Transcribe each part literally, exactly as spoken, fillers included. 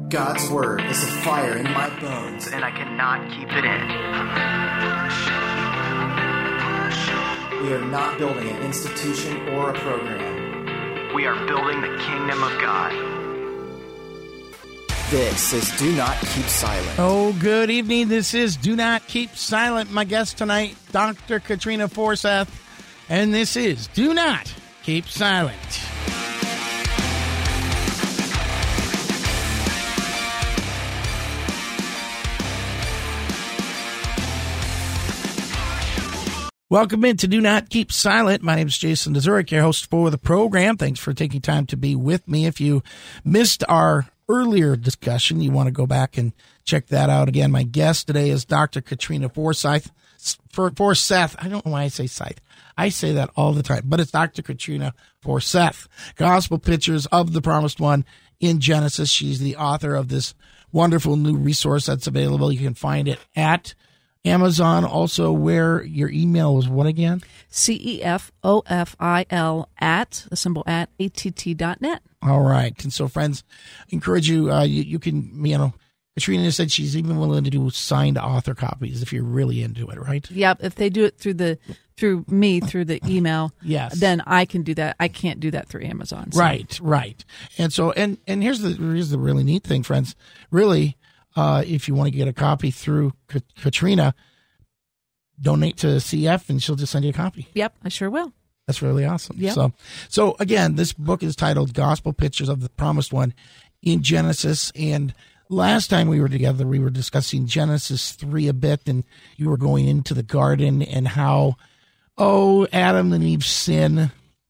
God's word is a fire in my bones, and I cannot keep it in. We are not building an institution or a program. We are building the kingdom of God. This is Do Not Keep Silent. Oh, good evening. This is Do Not Keep Silent. My guest tonight, Doctor Katrina Forseth, and this is Do Not Keep Silent. Welcome into Do Not Keep Silent. My name is Jason Zurich, your host for the program. Thanks for taking time to be with me. If you missed our earlier discussion, you want to go back and check that out again. My guest today is Doctor Katrina Forseth. For Forseth, I don't know why I say Scythe. I say that all the time, but it's Doctor Katrina Forseth. Gospel Pictures of the Promised One in Genesis. She's the author of this wonderful new resource that's available. You can find it at Amazon. Also, where your email was what again? C E F O F I L at, the symbol at, A T T dot net. All right. And so, friends, encourage you, uh, you, you can, you know, Katrina said she's even willing to do signed author copies if you're really into it, right? Yeah, if they do it through the through me, through the email, yes, then I can do that. I can't do that through Amazon. So. Right, right. And so, and, and here's the here's the really neat thing, friends. Really, Uh, if you want to get a copy through K- Katrina, donate to C F and she'll just send you a copy. Yep, I sure will. That's really awesome. Yep. So, so again, this book is titled Gospel Pictures of the Promised One in Genesis. And last time we were together, we were discussing Genesis three a bit, and you were going into the garden and how, oh, Adam and Eve's sin.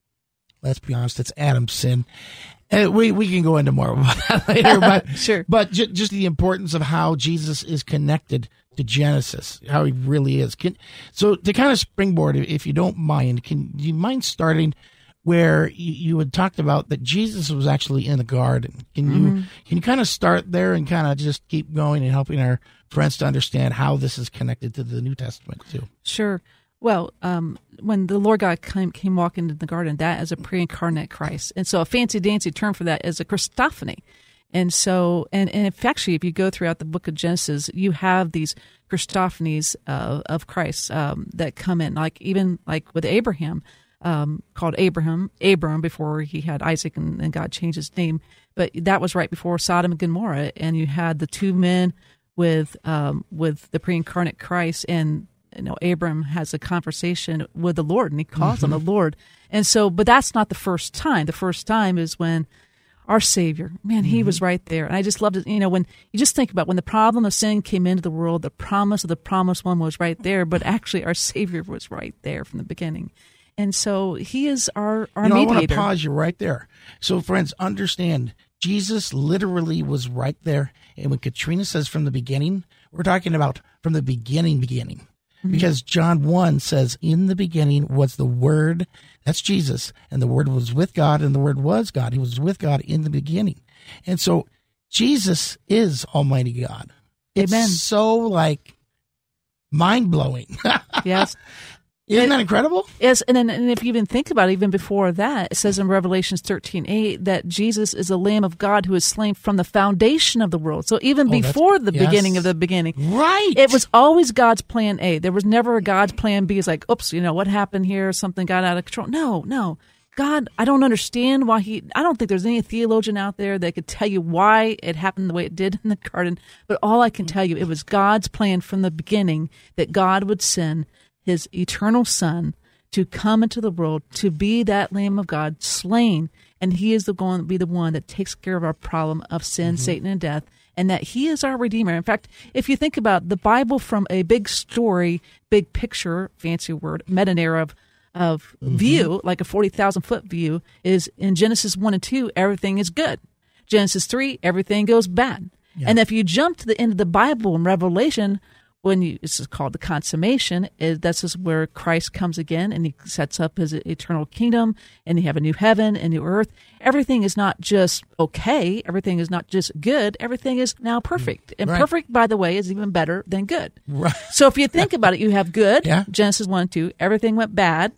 Let's be honest, it's Adam's sin. And we, we can go into more about that later, but sure. But j- just the importance of how Jesus is connected to Genesis, how he really is. Can, so to kind of springboard, if you don't mind, can you mind starting where you, you had talked about that Jesus was actually in the garden? Can you mm-hmm. can you kind of start there and kind of just keep going and helping our friends to understand how this is connected to the New Testament too? Sure. Well, um, when the Lord God came, came walking into the garden, that is a pre-incarnate Christ. And so a fancy-dancy term for that is a Christophany. And so, and, and if actually, if you go throughout the book of Genesis, you have these Christophanies uh, of Christ um, that come in, like even like with Abraham, um, called Abraham, Abram, before he had Isaac and, and God changed his name. But that was right before Sodom and Gomorrah. And you had the two men with um, with the pre-incarnate Christ, and you know, Abram has a conversation with the Lord, and he calls mm-hmm. him the Lord. And so, but that's not the first time. The first time is when our Savior, man, he mm-hmm. was right there. And I just loved it. You know, when you just think about when the problem of sin came into the world, the promise of the promised one was right there, but actually our Savior was right there from the beginning. And so he is our, our you know, mediator. I want to pause you right there. So, friends, understand, Jesus literally was right there. And when Katrina says from the beginning, we're talking about from the beginning, beginning. Because John one says, in the beginning was the Word, that's Jesus, and the Word was with God, and the Word was God. He was with God in the beginning. And so Jesus is Almighty God. It's Amen. so, like, mind-blowing. Yes. Isn't that incredible? Yes, and then and if you even think about it, even before that, it says in Revelations thirteen eight that Jesus is the Lamb of God who is slain from the foundation of the world. So even oh, before the yes. beginning of the beginning. Right. It was always God's plan A. There was never a God's plan B. It's like, oops, you know, what happened here? Something got out of control. No, no. God, I don't understand why he, I don't think there's any theologian out there that could tell you why it happened the way it did in the garden. But all I can tell you, it was God's plan from the beginning that God would send his eternal Son to come into the world, to be that Lamb of God slain, and he is the going to be the one that takes care of our problem of sin, mm-hmm. Satan, and death, and that he is our Redeemer. In fact, if you think about the Bible from a big story, big picture, fancy word, meta-narrative of mm-hmm. view, like a forty thousand foot view, is in Genesis one and two, everything is good. Genesis three, everything goes bad. Yeah. And if you jump to the end of the Bible in Revelation, when you, this is called the consummation, is this is where Christ comes again and he sets up his eternal kingdom, and you have a new heaven and new earth. Everything is not just okay. Everything is not just good. Everything is now perfect. And right. perfect, by the way, is even better than good. Right. So if you think about it, you have good, yeah. Genesis one and two, everything went bad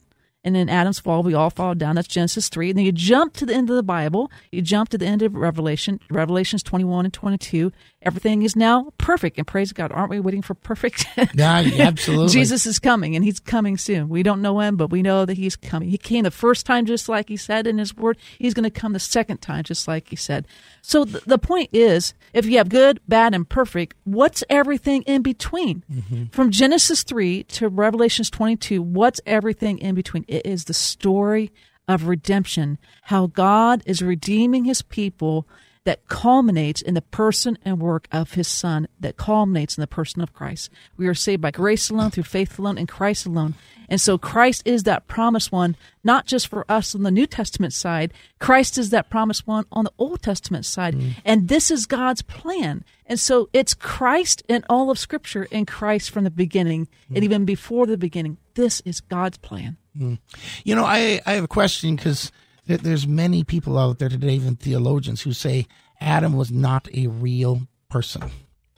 And in Adam's fall, we all fall down. That's Genesis three. And then you jump to the end of the Bible. You jump to the end of Revelation, Revelations twenty-one and twenty-two. Everything is now perfect. And praise God, aren't we waiting for perfect? Yeah, absolutely. Jesus is coming, and he's coming soon. We don't know when, but we know that he's coming. He came the first time just like he said in his word. He's going to come the second time just like he said. So th- the point is, if you have good, bad, and perfect, what's everything in between? Mm-hmm. From Genesis three to Revelations twenty-two, what's everything in between? It is the story of redemption, how God is redeeming his people, that culminates in the person and work of his Son, that culminates in the person of Christ. We are saved by grace alone, through faith alone, in Christ alone. And so Christ is that promised one, not just for us on the New Testament side. Christ is that promised one on the Old Testament side. Mm. And this is God's plan. And so it's Christ in all of Scripture, and Christ from the beginning, mm. and even before the beginning. This is God's plan. Mm. You know, I, I have a question, because there's many people out there today, even theologians, who say Adam was not a real person.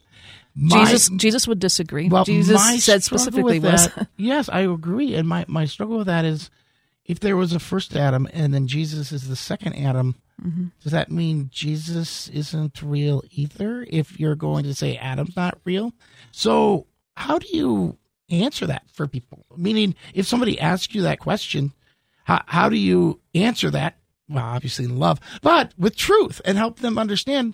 My, Jesus Jesus would disagree. Well, Jesus said specifically was. That, yes, I agree. And my, my struggle with that is, if there was a first Adam and then Jesus is the second Adam, mm-hmm. does that mean Jesus isn't real either, if you're going to say Adam's not real? So how do you answer that for people? Meaning, if somebody asks you that question, How, how do you answer that? Well, obviously in love, but with truth, and help them understand,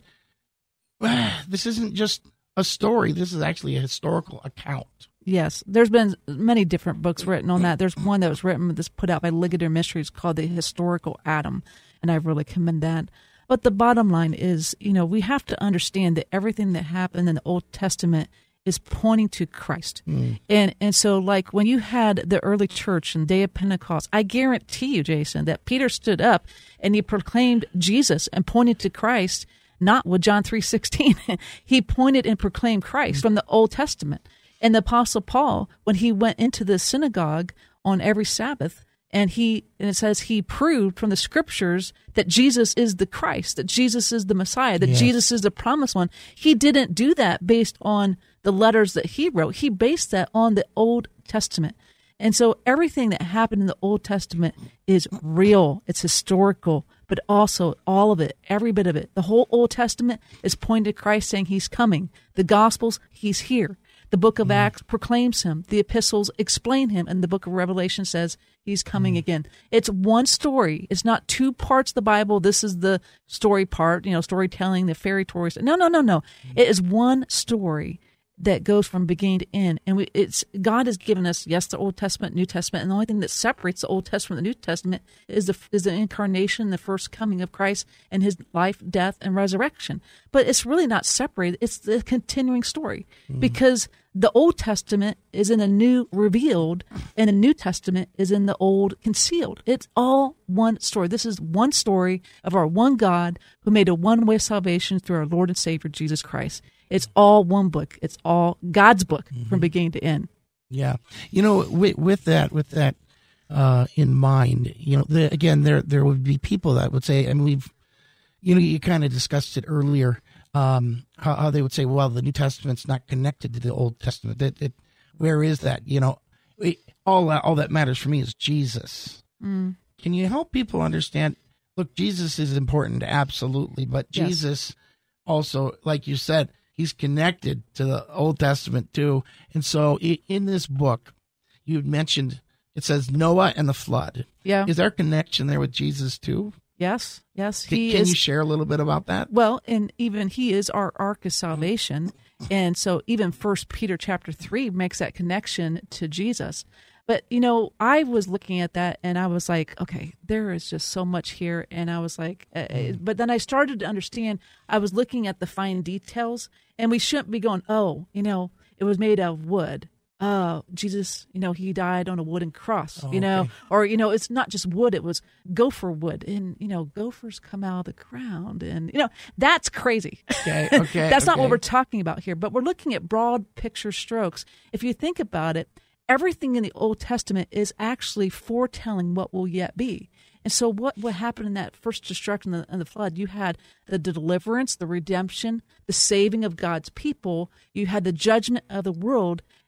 ah, this isn't just a story. This is actually a historical account. Yes, there's been many different books written on that. There's one that was written, that's put out by Ligonier Ministries, called The Historical Adam, and I really commend that. But the bottom line is, you know, we have to understand that everything that happened in the Old Testament is pointing to Christ. Mm. And and so, like, when you had the early church and day of Pentecost, I guarantee you, Jason, that Peter stood up and he proclaimed Jesus and pointed to Christ, not with John three sixteen. He pointed and proclaimed Christ mm. from the Old Testament. And the Apostle Paul, when he went into the synagogue on every Sabbath, and he and it says he proved from the Scriptures that Jesus is the Christ, that Jesus is the Messiah, that yes. Jesus is the promised one. He didn't do that based on the letters that he wrote. He based that on the Old Testament. And so everything that happened in the Old Testament is real. It's historical, but also all of it, every bit of it. The whole Old Testament is pointing to Christ, saying he's coming. The Gospels, he's here. The book of mm. Acts proclaims him. The epistles explain him. And the book of Revelation says he's coming mm. again. It's one story. It's not two parts of the Bible. This is the story part, you know, storytelling, the fairy stories. No, no, no, no. Mm. It is one story that goes from beginning to end. And we, it's God has given us, yes, the Old Testament, New Testament, and the only thing that separates the Old Testament and the New Testament is the is the incarnation, the first coming of Christ, and his life, death, and resurrection. But it's really not separated. It's the continuing story, mm-hmm. because the Old Testament is in the New revealed, and the New Testament is in the Old concealed. It's all one story. This is one story of our one God who made a one-way salvation through our Lord and Savior, Jesus Christ. It's all one book. It's all God's book mm-hmm. from beginning to end. Yeah. You know, with, with that, with that uh, in mind, you know, the, again, there there would be people that would say, I mean, we've, you know, you kind of discussed it earlier, um, how, how they would say, well, the New Testament's not connected to the Old Testament. That, that where is that? You know, it, all that, all that matters for me is Jesus. Mm. Can you help people understand? Look, Jesus is important, absolutely, but yes. Jesus also, like you said, he's connected to the Old Testament too. And so in this book, you mentioned, it says Noah and the flood. Yeah. Is there a connection there with Jesus too? Yes. Yes. He can, can is, you share a little bit about that? Well, and even he is our ark of salvation. And so even First Peter chapter three makes that connection to Jesus. But, you know, I was looking at that and I was like, okay, there is just so much here. And I was like, uh, mm. but then I started to understand, I was looking at the fine details, and we shouldn't be going, oh, you know, it was made out of wood. Oh, Jesus, you know, he died on a wooden cross, oh, you know, okay. or, you know, it's not just wood, it was gopher wood. And, you know, gophers come out of the ground and, you know, that's crazy. Okay, okay. That's okay. not what we're talking about here, but we're looking at broad picture strokes. If you think about it, everything in the Old Testament is actually foretelling what will yet be. And so what, what happened in that first destruction and the, and the flood, you had the deliverance, the redemption, the saving of God's people. You had the judgment of the world.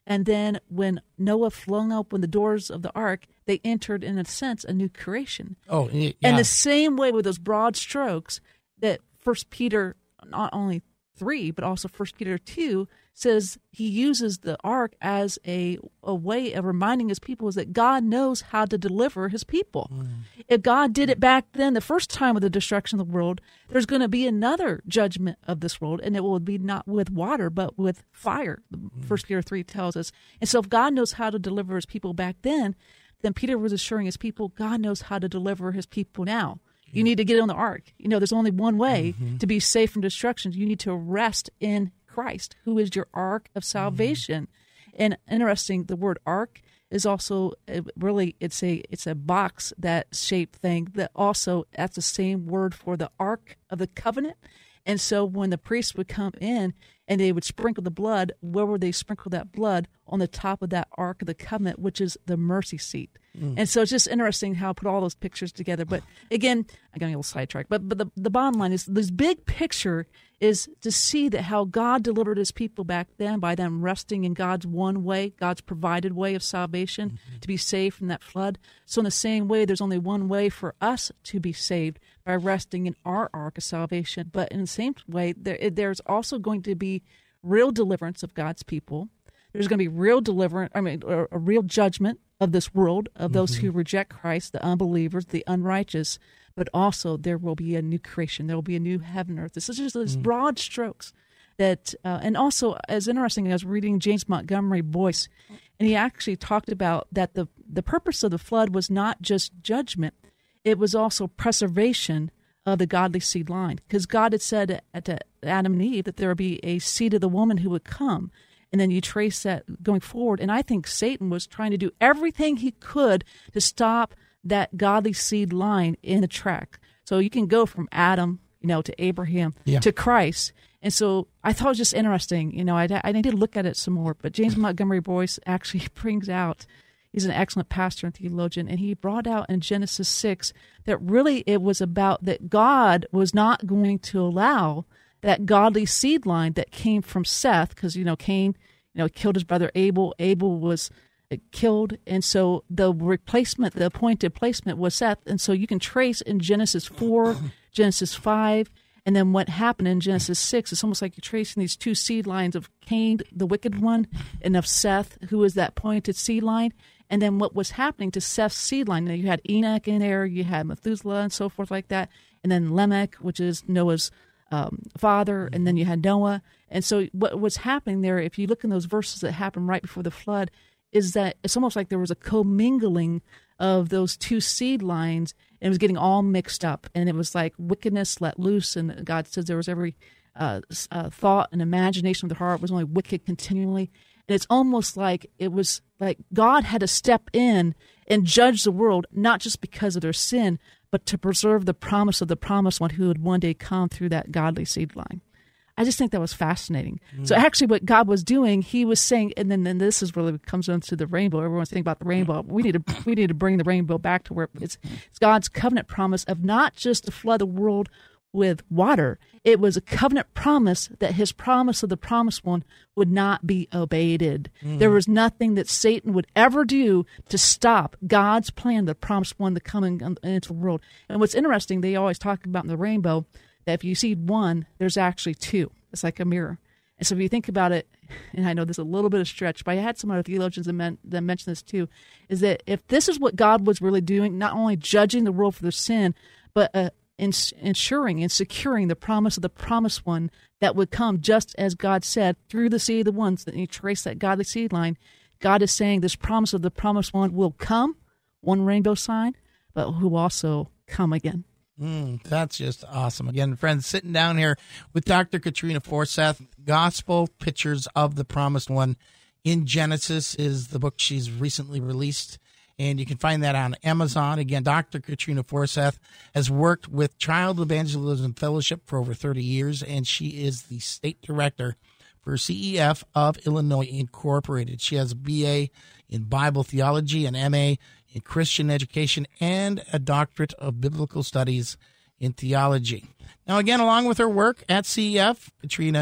And then when Noah flung open the doors of the ark, they entered, in a sense, a new creation. Oh, yeah. And the same way with those broad strokes that First Peter, not only three, but also First Peter two, says he uses the ark as a, a way of reminding his people is that God knows how to deliver his people. Mm. If God did it back then, the first time of the destruction of the world, there's going to be another judgment of this world, and it will be not with water, but with fire, mm. First Peter three tells us. And so if God knows how to deliver his people back then, then Peter was assuring his people, God knows how to deliver his people now. You need to get on the ark. You know, there's only one way mm-hmm. to be safe from destruction. You need to rest in Christ, who is your ark of salvation. Mm-hmm. And interesting, the word ark is also really, it's a it's a box that shaped thing that also, that's the same word for the ark of the covenant. And so when the priests would come in and they would sprinkle the blood, where would they sprinkle that blood? On the top of that ark of the covenant, which is the mercy seat. Mm. And so it's just interesting how I put all those pictures together. But again, I got a little sidetracked. But but the, the bottom line is this big picture is to see that how God delivered his people back then by them resting in God's one way, God's provided way of salvation, mm-hmm. to be saved from that flood. So in the same way, there's only one way for us to be saved, by resting in our ark of salvation. But in the same way, there, there's also going to be real deliverance of God's people. There's going to be real deliverance, I mean, a, a real judgment of this world, of those mm-hmm. who reject Christ, the unbelievers, the unrighteous. But also there will be a new creation. There will be a new heaven and earth. This is just these mm. broad strokes. That, uh, and also, as interesting, I was reading James Montgomery Boyce, and he actually talked about that the, the purpose of the flood was not just judgment. It was also preservation of the godly seed line. Because God had said to Adam and Eve that there would be a seed of the woman who would come. And then you trace that going forward. And I think Satan was trying to do everything he could to stop that godly seed line in the track. So you can go from Adam, you know, to Abraham, yeah. to Christ. And so I thought it was just interesting. You know, I, I need to look at it some more. But James Montgomery Boyce actually brings out, he's an excellent pastor and theologian, and he brought out in Genesis six that really it was about that God was not going to allow that godly seed line that came from Seth, because, you know, Cain, you know, killed his brother Abel. Abel was killed, and so the replacement, the appointed placement was Seth. And so you can trace in Genesis four, Genesis five, and then what happened in Genesis six. It's almost like you're tracing these two seed lines of Cain, the wicked one, and of Seth, who is that pointed seed line. And then what was happening to Seth's seed line. Now, you had Enoch in there, you had Methuselah and so forth like that, and then Lamech, which is Noah's um, father, and then you had Noah. And so what was happening there, if you look in those verses that happened right before the flood, is that it's almost like there was a commingling of those two seed lines, and it was getting all mixed up. And it was like wickedness let loose, and God says there was every uh, uh, thought and imagination of the heart was only wicked continually. And it's almost like it was like God had to step in and judge the world, not just because of their sin, but to preserve the promise of the promised one who would one day come through that godly seed line. I just think that was fascinating. Mm. So actually what God was doing, he was saying, and then, then this is really what comes into the rainbow. Everyone's thinking about the rainbow. We need to we need to bring the rainbow back to where it's, it's God's covenant promise of not just to flood the world with water. It was a covenant promise that his promise of the promised one would not be abated. Mm. There was nothing that Satan would ever do to stop God's plan, the promised one, to come in, into the world. And what's interesting, they always talk about in the rainbow, that if you see one, there's actually two. It's like a mirror. And so if you think about it, and I know there's a little bit of stretch, but I had some other theologians that, meant, that mentioned this too, is that if this is what God was really doing, not only judging the world for their sin, but uh, ins- ensuring and securing the promise of the promised one that would come just as God said through the seed of the ones that you trace that godly seed line. God is saying this promise of the promised one will come, one rainbow sign, but who also come again. Mm, that's just awesome. Again, friends, sitting down here with Doctor Katrina Forseth. Gospel Pictures of the Promised One in Genesis is the book she's recently released, and you can find that on Amazon. Again, Doctor Katrina Forseth has worked with Child Evangelism Fellowship for over thirty years, and she is the state director for C E F of Illinois Incorporated. She has a B A in Bible theology, an M A in Christian education, and a doctorate of biblical studies in theology. Now, again, along with her work at C E F, Katrina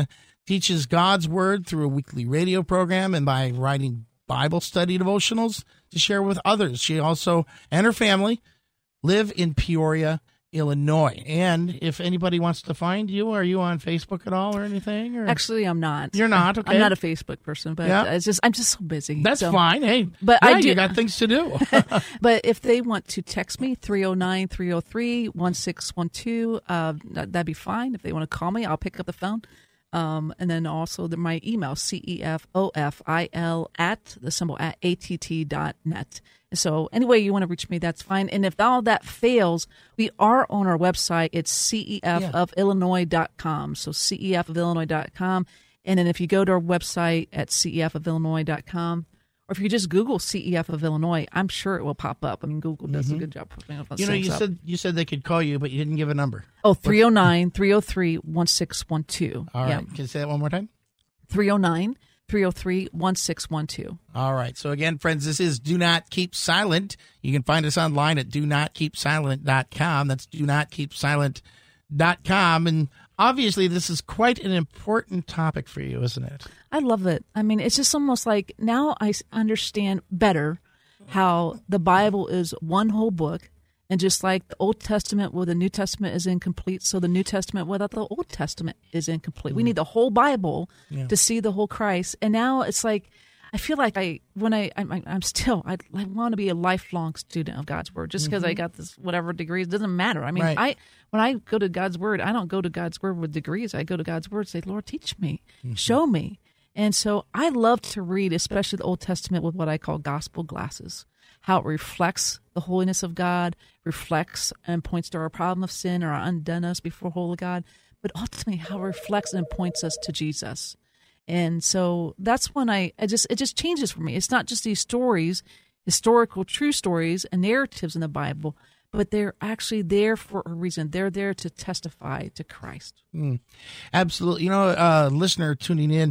teaches God's Word through a weekly radio program and by writing Bible study devotionals to share with others. She also and her family live in Peoria, Illinois. And if anybody wants to find you, are you on Facebook at all or anything? Or? Actually, I'm not. You're not? Okay. I'm not a Facebook person, but Yeah. it's just I'm just so busy. That's so. fine. Hey, But yeah, I do- you got things to do. But if they want to text me, three oh nine, three oh three, one six one two, uh, that, that'd be fine. If they want to call me, I'll pick up the phone. Um, and then also the, my email, C E F O F I L at the symbol at A T T dot net. So anyway you want to reach me, that's fine. And if all that fails, we are on our website. It's C E F of Illinois dot com. So C E F of Illinois dot com. And then if you go to our website at C E F of Illinois dot com, or if you just Google C E F of Illinois, I'm sure it will pop up. I mean, Google does a good job. Putting up You know, you up. said you said they could call you, but you didn't give a number. Oh, three oh nine, three oh three, one six one two. All yeah. right. Can you say that one more time? three oh nine, three oh three, one six one two. All right. So again, friends, this is Do Not Keep Silent. You can find us online at do not keep silent dot com. That's do not keep silent dot com. And obviously, this is quite an important topic for you, isn't it? I love it. I mean, it's just almost like now I s- understand better how the Bible is one whole book. And just like the Old Testament with the New Testament is incomplete, so the New Testament without the Old Testament is incomplete. We need the whole Bible Yeah. to see the whole Christ. And now it's like, I feel like I, when I, I'm, I'm still, I, I want to be a lifelong student of God's Word. Just because I got this whatever degrees doesn't matter. I mean, Right. I when I go to God's Word, I don't go to God's Word with degrees. I go to God's Word and say, Lord, teach me, show me. And so I love to read, especially the Old Testament, with what I call gospel glasses. How it reflects the holiness of God, reflects and points to our problem of sin or our undoneness before holy God, but ultimately how it reflects and points us to Jesus. And so that's when I, I just it just changes for me. It's not just these stories, historical true stories and narratives in the Bible, but they're actually there for a reason. They're there to testify to Christ. Mm. Absolutely. You know, a uh, listener tuning in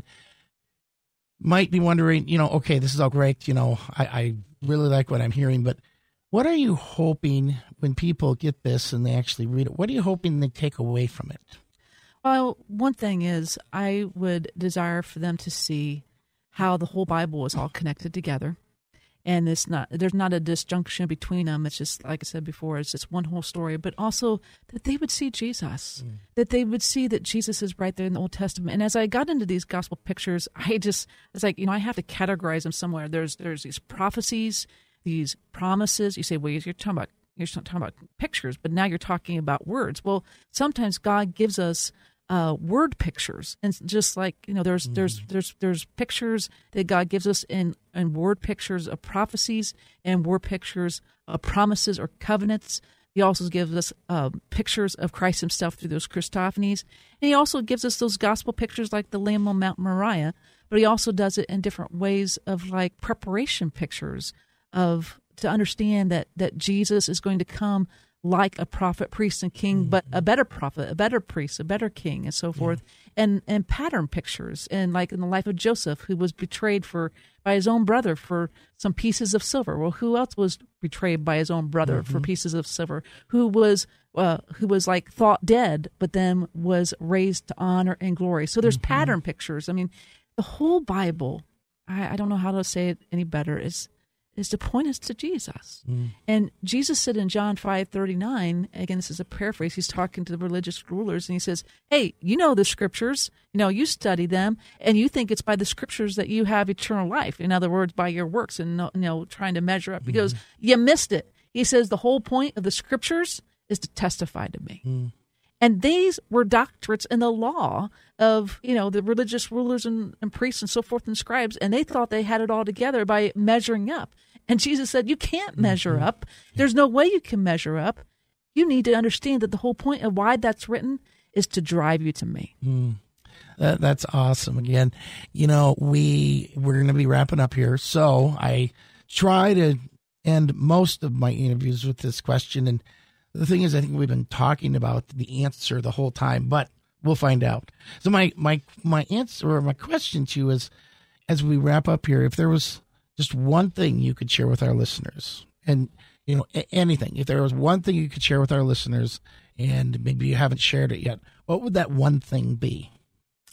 might be wondering, you know, okay, this is all great. You know, I, I really like what I'm hearing, but what are you hoping when people get this and they actually read it? What are you hoping they take away from it? Well, one thing is I would desire for them to see how the whole Bible is all connected together. And it's not, there's not a disjunction between them. It's just, like I said before, it's just one whole story, but also that they would see Jesus, mm. that they would see that Jesus is right there in the Old Testament. And as I got into these gospel pictures, I just, it's like, you know, I have to categorize them somewhere. There's, there's these prophecies, these promises. You say, well, you're talking about, you're talking about pictures, but now you're talking about words. Well, sometimes God gives us Uh, word pictures, and just like you know, there's mm. there's there's there's pictures that God gives us in, in word pictures of prophecies and word pictures of promises or covenants. He also gives us uh, pictures of Christ Himself through those Christophanies, and He also gives us those gospel pictures like the Lamb on Mount Moriah. But He also does it in different ways of like preparation pictures of to understand that that Jesus is going to come like a prophet, priest, and king, mm-hmm. but a better prophet, a better priest, a better king, and so forth, yeah. and and pattern pictures, and like in the life of Joseph, who was betrayed for by his own brother for some pieces of silver. Well, who else was betrayed by his own brother mm-hmm. for pieces of silver? Who was uh, who was like thought dead, but then was raised to honor and glory? So there's mm-hmm. pattern pictures. I mean, the whole Bible. I, I don't know how to say it any better. Is is to point us to Jesus. Mm. And Jesus said in John five thirty-nine, again, this is a paraphrase, he's talking to the religious rulers, and he says, hey, you know the scriptures, you know, you study them, and you think it's by the scriptures that you have eternal life. In other words, by your works and, you know, trying to measure up. He mm. goes, you missed it. He says the whole point of the scriptures is to testify to me. Mm. And these were doctrines in the law of, you know, the religious rulers and, and priests and so forth and scribes, and they thought they had it all together by measuring up. And Jesus said, you can't measure mm-hmm. up. There's no way you can measure up. You need to understand that the whole point of why that's written is to drive you to me. Mm. That, that's awesome. Again, you know, we, we're going to be wrapping up here. So I try to end most of my interviews with this question. And the thing is, I think we've been talking about the answer the whole time, but we'll find out. So my, my, my answer or my question to you is, as we wrap up here, if there was just one thing you could share with our listeners, and, you know, anything, if there was one thing you could share with our listeners and maybe you haven't shared it yet, what would that one thing be?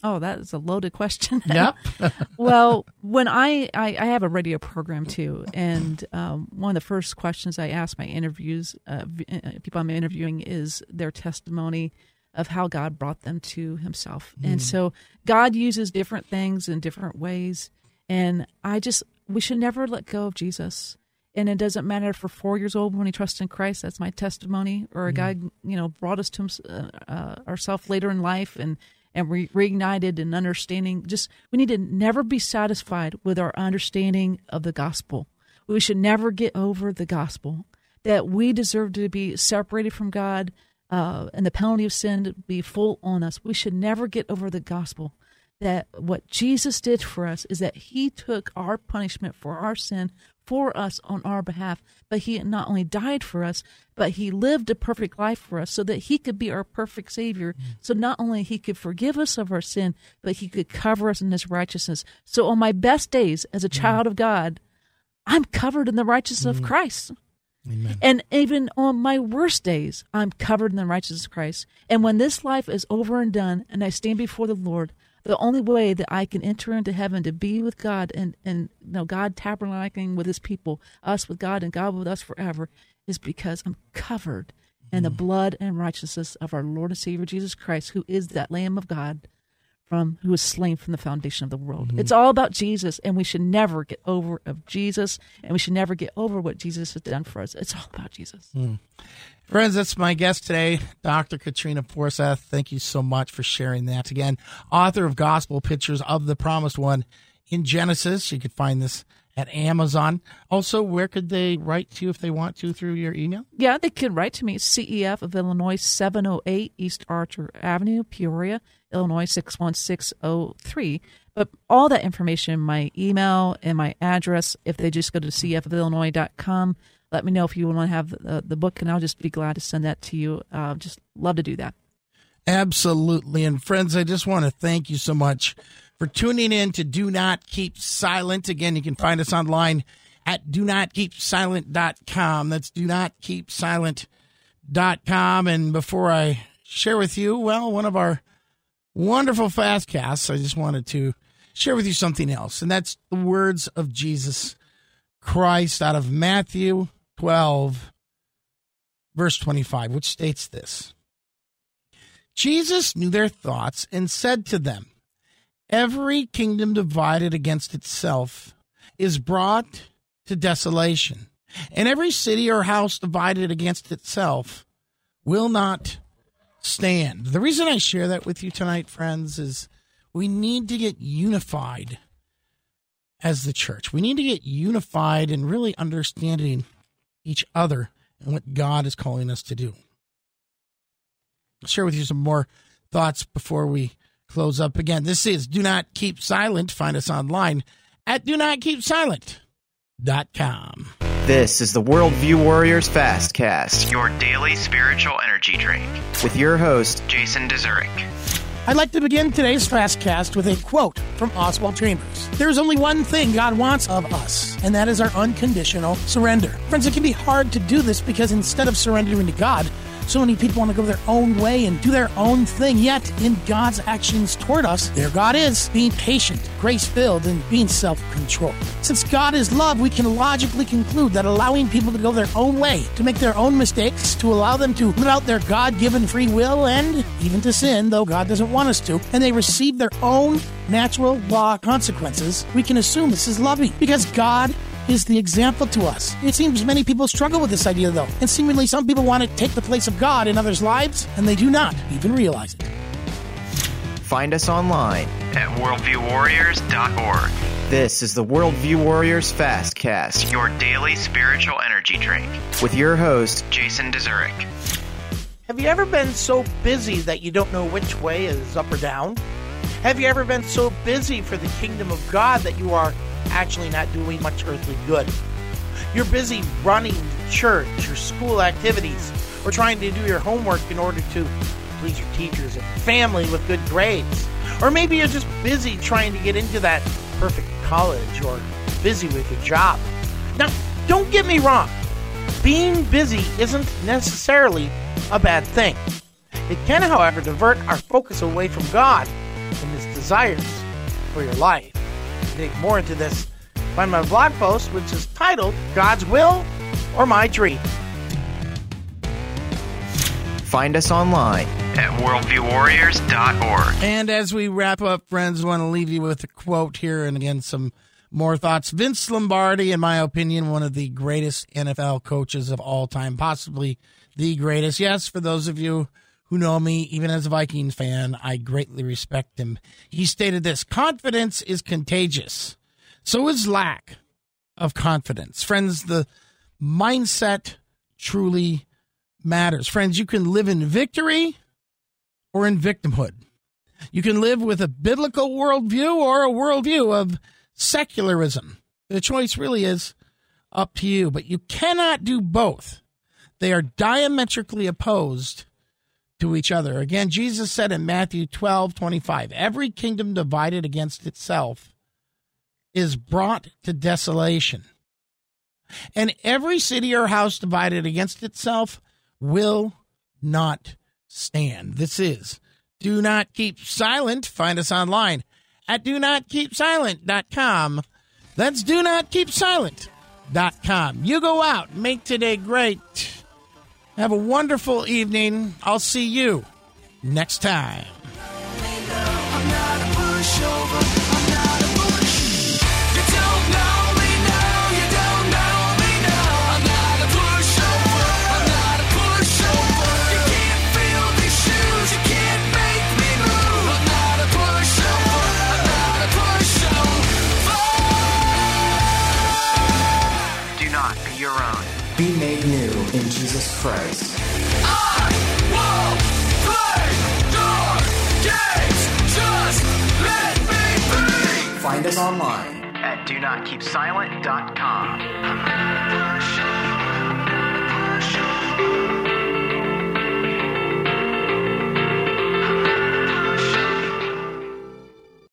Oh, that is a loaded question. Yep. Well, when I, I, I have a radio program too, and um, one of the first questions I ask my interviews, uh, people I'm interviewing, is their testimony of how God brought them to himself. Mm. And so God uses different things in different ways. And I just, we should never let go of Jesus. And it doesn't matter if we're four years old when we trust in Christ. That's my testimony. Or a mm. God, you know, brought us to uh, uh, ourselves later in life and and re- reignited in understanding. Just, we need to never be satisfied with our understanding of the gospel. We should never get over the gospel, that we deserve to be separated from God uh, and the penalty of sin to be full on us. We should never get over the gospel, that what Jesus did for us is that he took our punishment for our sin for us on our behalf, but he not only died for us, but he lived a perfect life for us so that he could be our perfect Savior. Mm. So not only he could forgive us of our sin, but he could cover us in his righteousness. So on my best days as a mm. child of God, I'm covered in the righteousness mm. of Christ. Amen. And even on my worst days, I'm covered in the righteousness of Christ. And when this life is over and done and I stand before the Lord, the only way that I can enter into heaven to be with God and, and you know, God tabernacling with his people, us with God and God with us forever, is because I'm covered mm. in the blood and righteousness of our Lord and Savior Jesus Christ, who is that Lamb of God from who was slain from the foundation of the world. Mm-hmm. It's all about Jesus, and we should never get over of Jesus, and we should never get over what Jesus has done for us. It's all about Jesus. Mm. Friends, that's my guest today, Doctor Katrina Forseth. Thank you so much for sharing that. Again, author of Gospel Pictures of the Promised One in Genesis. You could find this at Amazon. Also, where could they write to you if they want to through your email? Yeah, they could write to me. C E F of Illinois, seven oh eight East Archer Avenue, Peoria, Illinois, six one six oh three. But all that information, my email and my address, if they just go to c f of illinois dot com, let me know if you want to have the, the book, and I'll just be glad to send that to you. Uh, just love to do that. Absolutely. And friends, I just want to thank you so much for tuning in to Do Not Keep Silent. Again, you can find us online at do not keep silent dot com. That's do not keep silent dot com. And before I share with you, well, one of our wonderful fastcasts, I just wanted to share with you something else, and that's the words of Jesus Christ out of Matthew twelve, verse twenty-five, which states this. Jesus knew their thoughts and said to them, every kingdom divided against itself is brought to desolation, and every city or house divided against itself will not stand. The reason I share that with you tonight, friends, is we need to get unified as the church. We need to get unified and really understanding each other and what God is calling us to do. I'll share with you some more thoughts before we close up. Again, this is Do Not Keep Silent. Find us online at do not keep silent dot com. This is the Worldview Warriors Fastcast, your daily spiritual energy drink, with your host, Jason Dezurik. I'd like to begin today's Fastcast with a quote from Oswald Chambers. There's only one thing God wants of us, and that is our unconditional surrender. Friends, it can be hard to do this because instead of surrendering to God, so many people want to go their own way and do their own thing, yet in God's actions toward us, there God is, being patient, grace-filled, and being self-controlled. Since God is love, we can logically conclude that allowing people to go their own way, to make their own mistakes, to allow them to live out their God-given free will, and even to sin, though God doesn't want us to, and they receive their own natural law consequences, we can assume this is loving, because God is the example to us. It seems many people struggle with this idea, though, and seemingly some people want to take the place of God in others' lives, and they do not even realize it. Find us online at worldview warriors dot org. This is the Worldview Warriors Fastcast, your daily spiritual energy drink, with your host, Jason Dezurik. Have you ever been so busy that you don't know which way is up or down? Have you ever been so busy for the kingdom of God that you are actually not doing much earthly good? You're busy running to church or school activities, or trying to do your homework in order to please your teachers and family with good grades. Or maybe you're just busy trying to get into that perfect college, or busy with your job. Now, don't get me wrong. Being busy isn't necessarily a bad thing. It can, however, divert our focus away from God and His desires for your life. To dig more into this, find my blog post, which is titled God's Will or My Dream. Find us online at worldview warriors dot org. And as we wrap up, friends, I want to leave you with a quote here and again some more thoughts. Vince Lombardi, in my opinion, one of the greatest N F L coaches of all time, possibly the greatest. Yes, for those of you who know me, even as a Vikings fan, I greatly respect him. He stated this: confidence is contagious. So is lack of confidence. Friends, the mindset truly matters. Friends, you can live in victory or in victimhood. You can live with a biblical worldview or a worldview of secularism. The choice really is up to you, but you cannot do both. They are diametrically opposed to each other. Again, Jesus said in Matthew twelve twenty-five, every kingdom divided against itself is brought to desolation, and every city or house divided against itself will not stand. This is Do Not Keep Silent. Find us online at do not keep silent dot com. That's do not keep silent dot com. You go out, make today great. Have a wonderful evening. I'll see you next time. Be made new in Jesus Christ. I won't play your games, just let me be. Find us online at do not keep silent dot com.